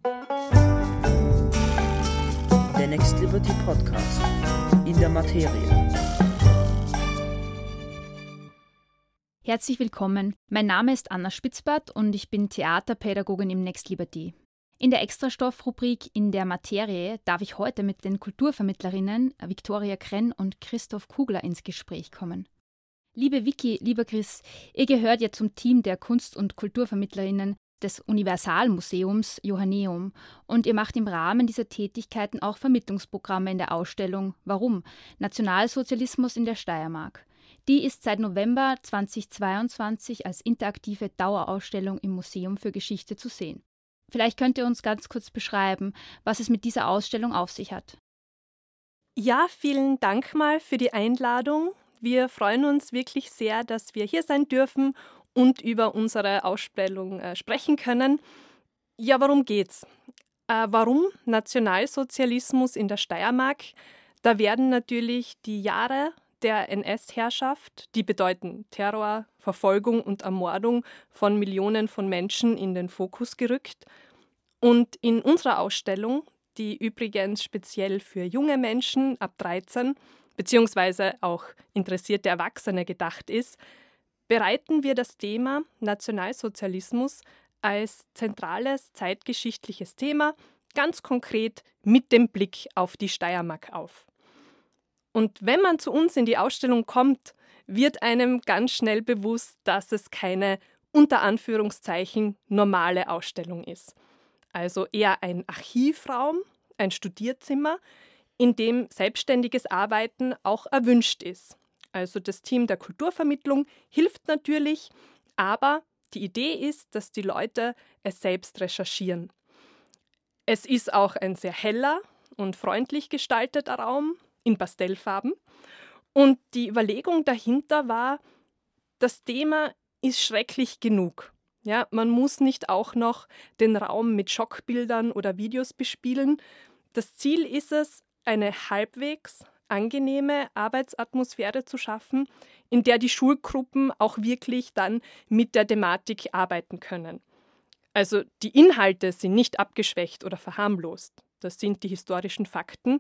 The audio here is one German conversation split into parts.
Der Next Liberty Podcast in der Materie. Herzlich willkommen. Mein Name ist Anna Spitzbart und ich bin Theaterpädagogin im Next Liberty. In der Extrastoff-Rubrik In der Materie darf ich heute mit den Kulturvermittlerinnen Viktoria Krenn und Christoph Kugler ins Gespräch kommen. Liebe Vicky, lieber Chris, ihr gehört ja zum Team der Kunst- und Kulturvermittlerinnen des Universalmuseums Johanneum und ihr macht im Rahmen dieser Tätigkeiten auch Vermittlungsprogramme in der Ausstellung Warum? Nationalsozialismus in der Steiermark. Die ist seit November 2022 als interaktive Dauerausstellung im Museum für Geschichte zu sehen. Vielleicht könnt ihr uns ganz kurz beschreiben, was es mit dieser Ausstellung auf sich hat. Ja, vielen Dank mal für die Einladung. Wir freuen uns wirklich sehr, dass wir hier sein dürfen und über unsere Ausstellung sprechen können. Ja, worum geht's? Warum Nationalsozialismus in der Steiermark? Da werden natürlich die Jahre der NS-Herrschaft, die bedeuten Terror, Verfolgung und Ermordung von Millionen von Menschen in den Fokus gerückt. Und in unserer Ausstellung, die übrigens speziell für junge Menschen ab 13 beziehungsweise auch interessierte Erwachsene gedacht ist, bereiten wir das Thema Nationalsozialismus als zentrales zeitgeschichtliches Thema ganz konkret mit dem Blick auf die Steiermark auf. Und wenn man zu uns in die Ausstellung kommt, wird einem ganz schnell bewusst, dass es keine unter Anführungszeichen normale Ausstellung ist. Also eher ein Archivraum, ein Studierzimmer, in dem selbstständiges Arbeiten auch erwünscht ist. Also das Team der Kulturvermittlung hilft natürlich, aber die Idee ist, dass die Leute es selbst recherchieren. Es ist auch ein sehr heller und freundlich gestalteter Raum in Pastellfarben. Und die Überlegung dahinter war, das Thema ist schrecklich genug. Ja, man muss nicht auch noch den Raum mit Schockbildern oder Videos bespielen. Das Ziel ist es, eine halbwegs angenehme Arbeitsatmosphäre zu schaffen, in der die Schulgruppen auch wirklich dann mit der Thematik arbeiten können. Also die Inhalte sind nicht abgeschwächt oder verharmlost. Das sind die historischen Fakten.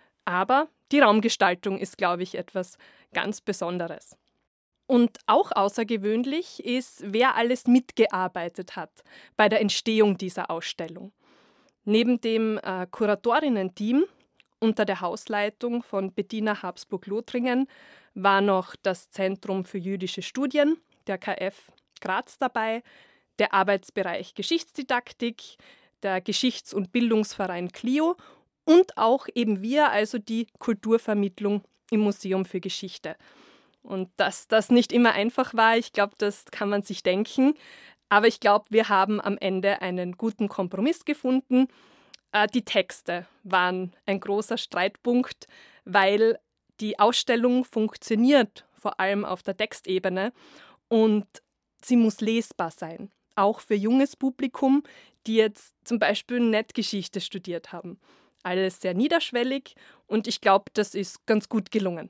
Aber die Raumgestaltung ist, glaube ich, etwas ganz Besonderes. Und auch außergewöhnlich ist, wer alles mitgearbeitet hat bei der Entstehung dieser Ausstellung. Neben dem Kuratorinnen-Team unter der Hausleitung von Bettina Habsburg-Lothringen war noch das Zentrum für jüdische Studien, der KF Graz dabei, der Arbeitsbereich Geschichtsdidaktik, der Geschichts- und Bildungsverein CLIO und auch eben wir, also die Kulturvermittlung im Museum für Geschichte. Und dass das nicht immer einfach war, ich glaube, das kann man sich denken. Aber ich glaube, wir haben am Ende einen guten Kompromiss gefunden. Die Texte waren ein großer Streitpunkt, weil die Ausstellung funktioniert, vor allem auf der Textebene. Und sie muss lesbar sein, auch für junges Publikum, die jetzt zum Beispiel nicht Geschichte studiert haben. Alles sehr niederschwellig und ich glaube, das ist ganz gut gelungen.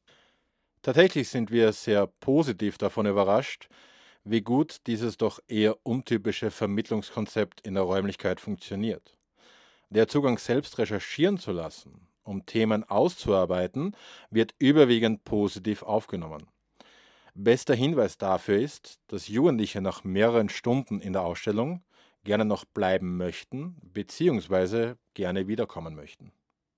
Tatsächlich sind wir sehr positiv davon überrascht, wie gut dieses doch eher untypische Vermittlungskonzept in der Räumlichkeit funktioniert. Der Zugang, selbst recherchieren zu lassen, um Themen auszuarbeiten, wird überwiegend positiv aufgenommen. Bester Hinweis dafür ist, dass Jugendliche nach mehreren Stunden in der Ausstellung gerne noch bleiben möchten bzw. gerne wiederkommen möchten.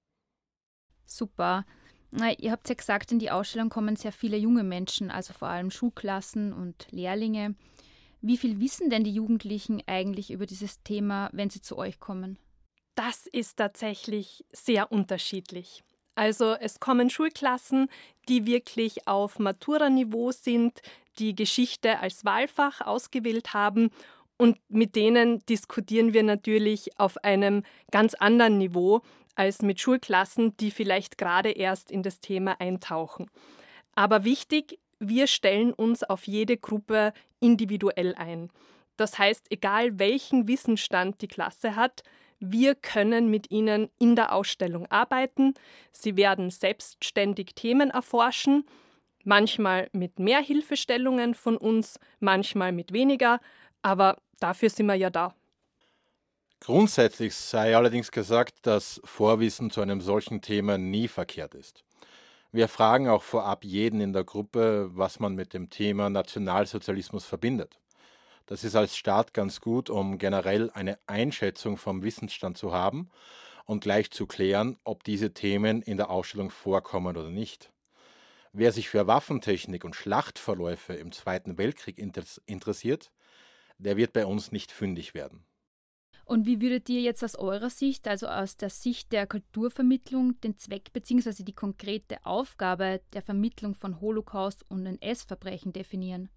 Super. Ihr habt ja gesagt, in die Ausstellung kommen sehr viele junge Menschen, also vor allem Schulklassen und Lehrlinge. Wie viel wissen denn die Jugendlichen eigentlich über dieses Thema, wenn sie zu euch kommen? Das ist tatsächlich sehr unterschiedlich. Also es kommen Schulklassen, die wirklich auf Matura-Niveau sind, die Geschichte als Wahlfach ausgewählt haben und mit denen diskutieren wir natürlich auf einem ganz anderen Niveau als mit Schulklassen, die vielleicht gerade erst in das Thema eintauchen. Aber wichtig, wir stellen uns auf jede Gruppe individuell ein. Das heißt, egal welchen Wissensstand die Klasse hat, wir können mit ihnen in der Ausstellung arbeiten. Sie werden selbstständig Themen erforschen, manchmal mit mehr Hilfestellungen von uns, manchmal mit weniger, aber dafür sind wir ja da. Grundsätzlich sei allerdings gesagt, dass Vorwissen zu einem solchen Thema nie verkehrt ist. Wir fragen auch vorab jeden in der Gruppe, was man mit dem Thema Nationalsozialismus verbindet. Das ist als Start ganz gut, um generell eine Einschätzung vom Wissensstand zu haben und gleich zu klären, ob diese Themen in der Ausstellung vorkommen oder nicht. Wer sich für Waffentechnik und Schlachtverläufe im Zweiten Weltkrieg interessiert, der wird bei uns nicht fündig werden. Und wie würdet ihr jetzt aus eurer Sicht, also aus der Sicht der Kulturvermittlung, den Zweck bzw. die konkrete Aufgabe der Vermittlung von Holocaust und NS-Verbrechen definieren?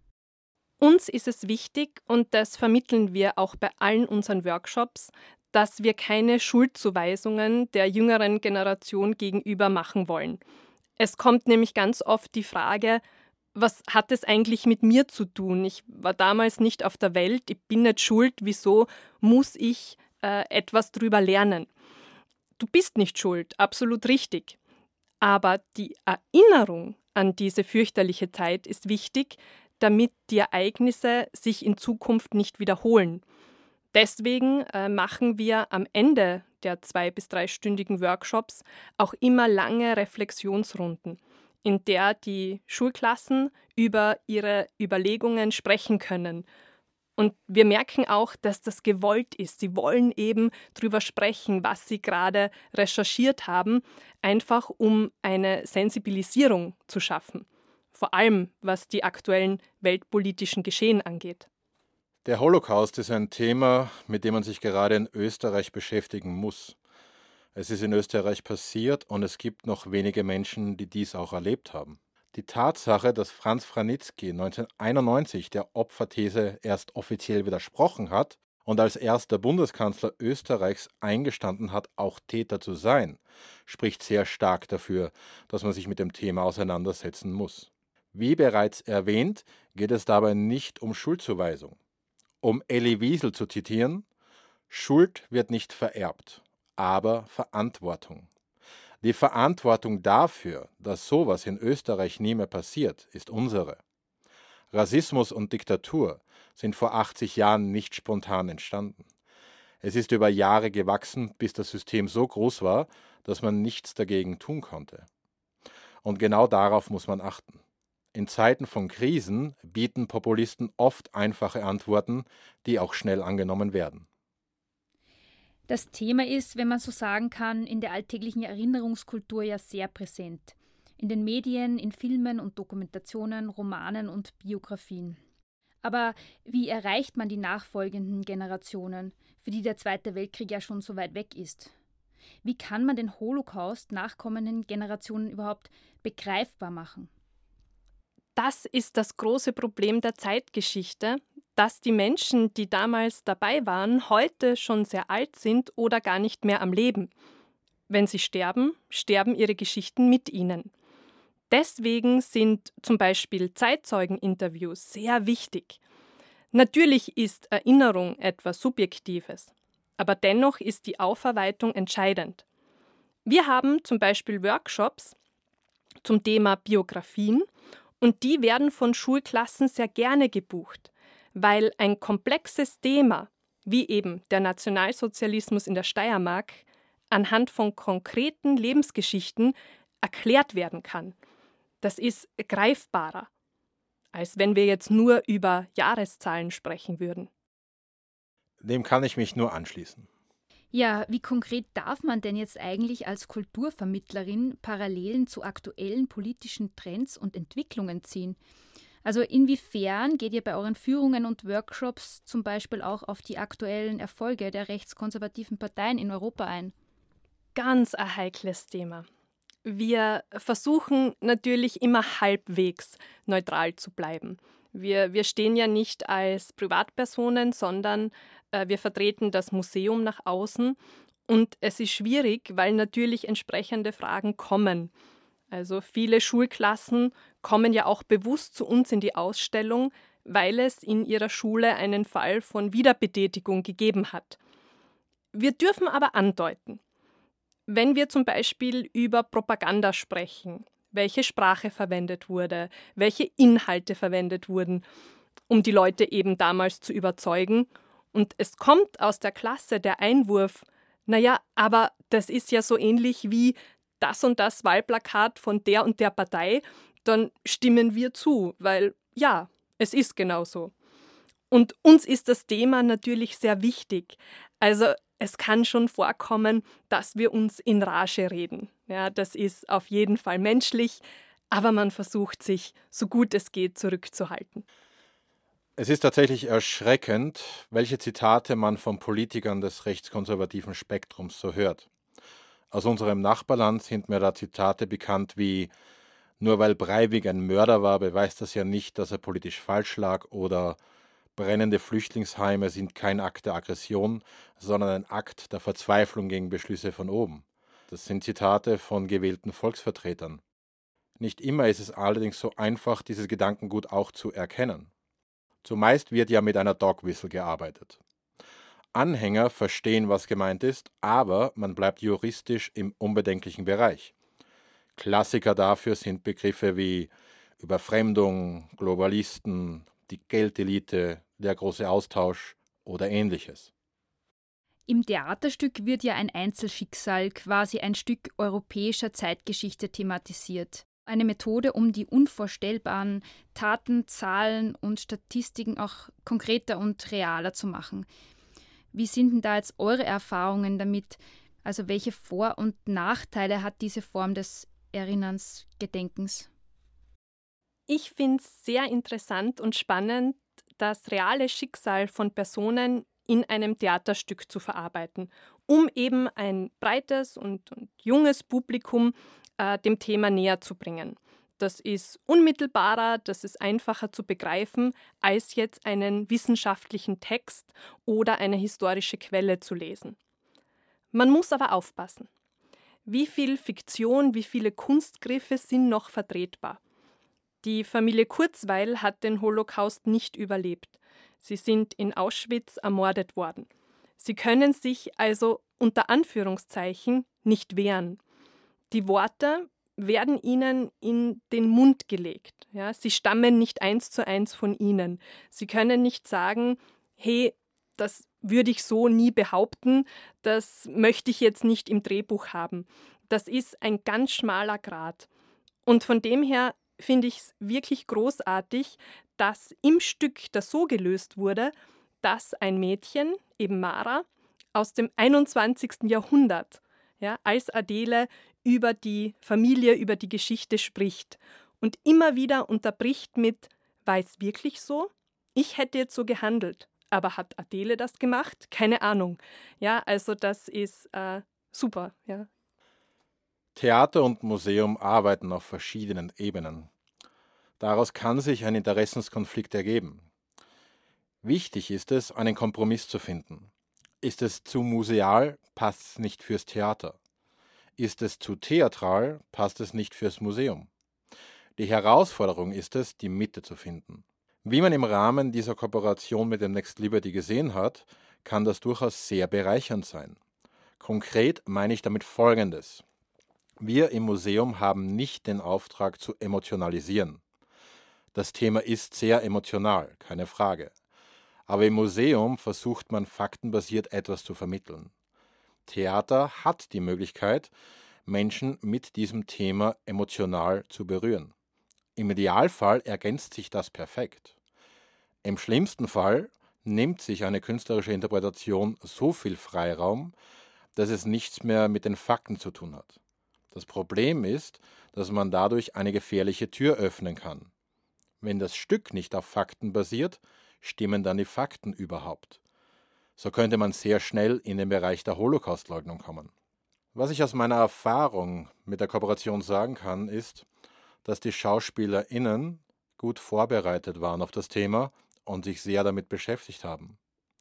Uns ist es wichtig, und das vermitteln wir auch bei allen unseren Workshops, dass wir keine Schuldzuweisungen der jüngeren Generation gegenüber machen wollen. Es kommt nämlich ganz oft die Frage, was hat es eigentlich mit mir zu tun? Ich war damals nicht auf der Welt, ich bin nicht schuld, wieso muss ich etwas drüber lernen? Du bist nicht schuld, absolut richtig. Aber die Erinnerung an diese fürchterliche Zeit ist wichtig, damit die Ereignisse sich in Zukunft nicht wiederholen. Deswegen machen wir am Ende der 2- bis 3-stündigen Workshops auch immer lange Reflexionsrunden, in der die Schulklassen über ihre Überlegungen sprechen können. Und wir merken auch, dass das gewollt ist. Sie wollen eben darüber sprechen, was sie gerade recherchiert haben, einfach um eine Sensibilisierung zu schaffen. Vor allem, was die aktuellen weltpolitischen Geschehen angeht. Der Holocaust ist ein Thema, mit dem man sich gerade in Österreich beschäftigen muss. Es ist in Österreich passiert und es gibt noch wenige Menschen, die dies auch erlebt haben. Die Tatsache, dass Franz Vranitzky 1991 der Opferthese erst offiziell widersprochen hat und als erster Bundeskanzler Österreichs eingestanden hat, auch Täter zu sein, spricht sehr stark dafür, dass man sich mit dem Thema auseinandersetzen muss. Wie bereits erwähnt, geht es dabei nicht um Schuldzuweisung. Um Elie Wiesel zu zitieren: Schuld wird nicht vererbt, aber Verantwortung. Die Verantwortung dafür, dass sowas in Österreich nie mehr passiert, ist unsere. Rassismus und Diktatur sind vor 80 Jahren nicht spontan entstanden. Es ist über Jahre gewachsen, bis das System so groß war, dass man nichts dagegen tun konnte. Und genau darauf muss man achten. In Zeiten von Krisen bieten Populisten oft einfache Antworten, die auch schnell angenommen werden. Das Thema ist, wenn man so sagen kann, in der alltäglichen Erinnerungskultur ja sehr präsent. In den Medien, in Filmen und Dokumentationen, Romanen und Biografien. Aber wie erreicht man die nachfolgenden Generationen, für die der Zweite Weltkrieg ja schon so weit weg ist? Wie kann man den Holocaust nachkommenden Generationen überhaupt begreifbar machen? Das ist das große Problem der Zeitgeschichte, dass die Menschen, die damals dabei waren, heute schon sehr alt sind oder gar nicht mehr am Leben. Wenn sie sterben, sterben ihre Geschichten mit ihnen. Deswegen sind zum Beispiel Zeitzeugeninterviews sehr wichtig. Natürlich ist Erinnerung etwas Subjektives, aber dennoch ist die Aufarbeitung entscheidend. Wir haben zum Beispiel Workshops zum Thema Biografien und die werden von Schulklassen sehr gerne gebucht, weil ein komplexes Thema, wie eben der Nationalsozialismus in der Steiermark, anhand von konkreten Lebensgeschichten erklärt werden kann. Das ist greifbarer, als wenn wir jetzt nur über Jahreszahlen sprechen würden. Dem kann ich mich nur anschließen. Ja, wie konkret darf man denn jetzt eigentlich als Kulturvermittlerin Parallelen zu aktuellen politischen Trends und Entwicklungen ziehen? Also inwiefern geht ihr bei euren Führungen und Workshops zum Beispiel auch auf die aktuellen Erfolge der rechtskonservativen Parteien in Europa ein? Ganz ein heikles Thema. Wir versuchen natürlich immer halbwegs neutral zu bleiben. Wir stehen ja nicht als Privatpersonen, sondern wir vertreten das Museum nach außen. Und es ist schwierig, weil natürlich entsprechende Fragen kommen. Also viele Schulklassen kommen ja auch bewusst zu uns in die Ausstellung, weil es in ihrer Schule einen Fall von Wiederbetätigung gegeben hat. Wir dürfen aber andeuten, wenn wir zum Beispiel über Propaganda sprechen, welche Sprache verwendet wurde, welche Inhalte verwendet wurden, um die Leute eben damals zu überzeugen, Und es kommt aus der Klasse der Einwurf, naja, aber das ist ja so ähnlich wie das und das Wahlplakat von der und der Partei, dann stimmen wir zu, weil ja, es ist genauso. Und uns ist das Thema natürlich sehr wichtig. Also es kann schon vorkommen, dass wir uns in Rage reden. Ja, das ist auf jeden Fall menschlich, aber man versucht sich, so gut es geht, zurückzuhalten. Es ist tatsächlich erschreckend, welche Zitate man von Politikern des rechtskonservativen Spektrums so hört. Aus unserem Nachbarland sind mir da Zitate bekannt wie: Nur weil Breivik ein Mörder war, beweist das ja nicht, dass er politisch falsch lag, oder brennende Flüchtlingsheime sind kein Akt der Aggression, sondern ein Akt der Verzweiflung gegen Beschlüsse von oben. Das sind Zitate von gewählten Volksvertretern. Nicht immer ist es allerdings so einfach, dieses Gedankengut auch zu erkennen. Zumeist wird ja mit einer Dog-Whistle gearbeitet. Anhänger verstehen, was gemeint ist, aber man bleibt juristisch im unbedenklichen Bereich. Klassiker dafür sind Begriffe wie Überfremdung, Globalisten, die Geldelite, der große Austausch oder Ähnliches. Im Theaterstück wird ja ein Einzelschicksal, quasi ein Stück europäischer Zeitgeschichte thematisiert. Eine Methode, um die unvorstellbaren Taten, Zahlen und Statistiken auch konkreter und realer zu machen. Wie sind denn da jetzt eure Erfahrungen damit? Also welche Vor- und Nachteile hat diese Form des Erinnerns, Gedenkens? Ich finde es sehr interessant und spannend, das reale Schicksal von Personen in einem Theaterstück zu verarbeiten, um eben ein breites und junges Publikum dem Thema näher zu bringen. Das ist unmittelbarer, das ist einfacher zu begreifen, als jetzt einen wissenschaftlichen Text oder eine historische Quelle zu lesen. Man muss aber aufpassen. Wie viel Fiktion, wie viele Kunstgriffe sind noch vertretbar? Die Familie Kurzweil hat den Holocaust nicht überlebt. Sie sind in Auschwitz ermordet worden. Sie können sich also unter Anführungszeichen nicht wehren. Die Worte werden ihnen in den Mund gelegt. Ja, sie stammen nicht 1:1 von ihnen. Sie können nicht sagen, hey, das würde ich so nie behaupten, das möchte ich jetzt nicht im Drehbuch haben. Das ist ein ganz schmaler Grat. Und von dem her finde ich es wirklich großartig, dass im Stück das so gelöst wurde, dass ein Mädchen, eben Mara, aus dem 21. Jahrhundert, ja, als Adele über die Familie, über die Geschichte spricht und immer wieder unterbricht mit: War es wirklich so? Ich hätte jetzt so gehandelt. Aber hat Adele das gemacht? Keine Ahnung. Ja, also das ist super. Ja. Theater und Museum arbeiten auf verschiedenen Ebenen. Daraus kann sich ein Interessenskonflikt ergeben. Wichtig ist es, einen Kompromiss zu finden. Ist es zu museal, passt es nicht fürs Theater. Ist es zu theatral, passt es nicht fürs Museum. Die Herausforderung ist es, die Mitte zu finden. Wie man im Rahmen dieser Kooperation mit dem Next Liberty gesehen hat, kann das durchaus sehr bereichernd sein. Konkret meine ich damit Folgendes: Wir im Museum haben nicht den Auftrag zu emotionalisieren. Das Thema ist sehr emotional, keine Frage. Aber im Museum versucht man faktenbasiert etwas zu vermitteln. Theater hat die Möglichkeit, Menschen mit diesem Thema emotional zu berühren. Im Idealfall ergänzt sich das perfekt. Im schlimmsten Fall nimmt sich eine künstlerische Interpretation so viel Freiraum, dass es nichts mehr mit den Fakten zu tun hat. Das Problem ist, dass man dadurch eine gefährliche Tür öffnen kann. Wenn das Stück nicht auf Fakten basiert, stimmen dann die Fakten überhaupt? So könnte man sehr schnell in den Bereich der Holocaustleugnung kommen. Was ich aus meiner Erfahrung mit der Kooperation sagen kann, ist, dass die SchauspielerInnen gut vorbereitet waren auf das Thema und sich sehr damit beschäftigt haben.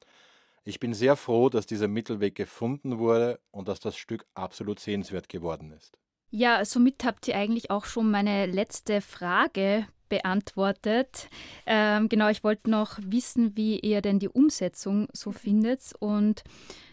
Ich bin sehr froh, dass dieser Mittelweg gefunden wurde und dass das Stück absolut sehenswert geworden ist. Ja, somit habt ihr eigentlich auch schon meine letzte Frage beantwortet. Genau, ich wollte noch wissen, wie ihr denn die Umsetzung so findet. Und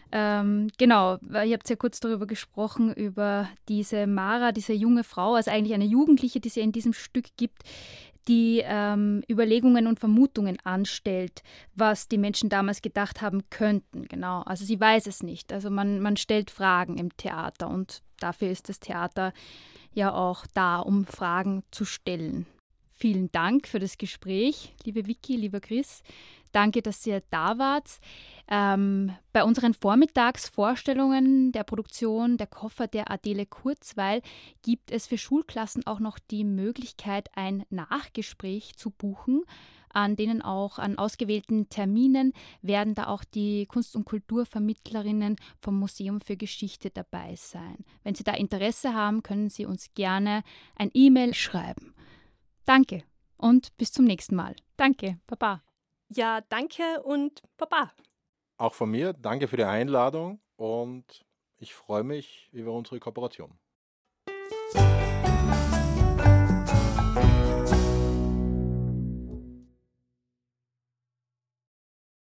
genau, ihr habt ja kurz darüber gesprochen, über diese Mara, diese junge Frau, also eigentlich eine Jugendliche, die es ja in diesem Stück gibt, die Überlegungen und Vermutungen anstellt, was die Menschen damals gedacht haben könnten. Genau, also sie weiß es nicht. Also man stellt Fragen im Theater und dafür ist das Theater ja auch da, um Fragen zu stellen. Vielen Dank für das Gespräch, liebe Vicky, lieber Chris. Danke, dass ihr da wart. Bei unseren Vormittagsvorstellungen der Produktion Der Koffer der Adele Kurzweil gibt es für Schulklassen auch noch die Möglichkeit, ein Nachgespräch zu buchen. An ausgewählten Terminen werden da auch die Kunst- und Kulturvermittlerinnen vom Museum für Geschichte dabei sein. Wenn Sie da Interesse haben, können Sie uns gerne ein E-Mail schreiben. Danke und bis zum nächsten Mal. Danke, Baba. Ja, danke und Baba. Auch von mir, danke für die Einladung und ich freue mich über unsere Kooperation.